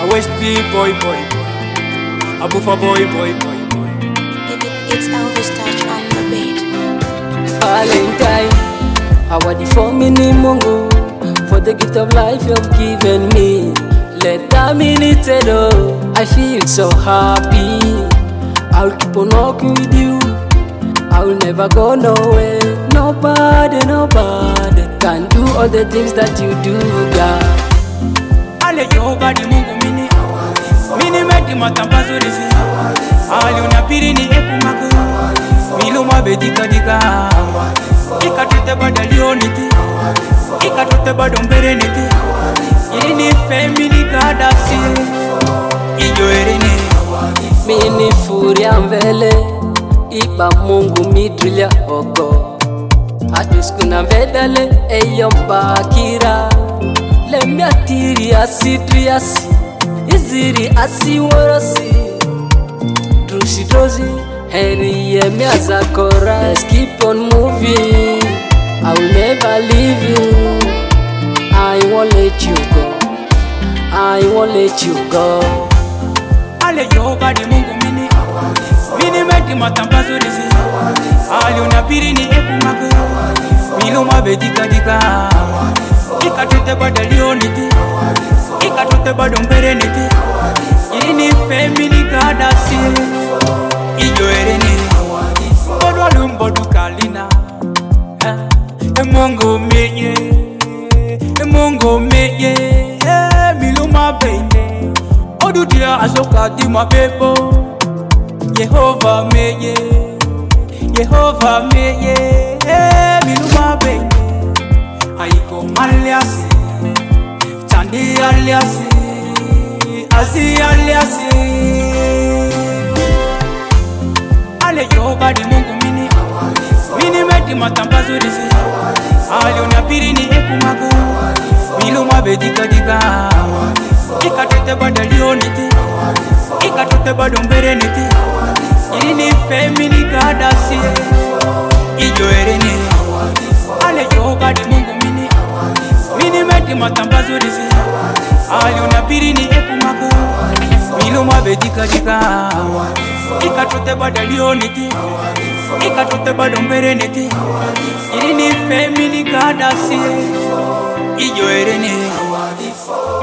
West B boy. A Buffa boy. It's Elvis touch on the beat. Valentine, awadi for me ni Mungu, for the gift of life you've given me. Let that minute know, I feel so happy. I'll keep on walking with you, I'll never go nowhere. Nobody can do all the things that you do, God. Ale yobadi Mungu mini meti matambazo disi. Ali unapiri ni ekumaku, milu mabedika dika. Ikatote bada lioniti, ikatote bada mbereniti. Ini femini kadasi, iyo erene. Mini furia mbele, iba Mungu midrilia ogo. Atuskuna vedale, eyo mbakira. Lembi atiri asidriasi, iziri asiworosi. Drusi dozi, heri yemi azakora. Let's keep on moving, I will never leave you. I won't let you go, I won't let you go. Ale yobadi Mungu mini meti matambazo disi. Ali unapiri ni ekumaku, milu mabedika dika. Ikatote bada lioniti, ikatote bada mbereniti. Ini femini kadasi, iyo erene. Bodwa lumbodu kalina, Mungu meye, milu mabende. Odudia asoka di mabebo. Yehova meye, milu mabende. Aiko aliasi, chandi aliasi, azi aliasi. Ale yobadi Mungu mini meti matambazo disi. Ali unapiri ni ekumaku, milu mabedika dika. Ikatote bada lioniti, ikatote bada mbereniti. Ini femini kadasi, iyo erene. Ale yobadi Mungu mini meti matambazo disi. Ali unapiri ni ekumaku, milu mabedika dika. Ikatote bada lioniti, ikatote bada mbereniti. Ini femini kadasi, iyo erene.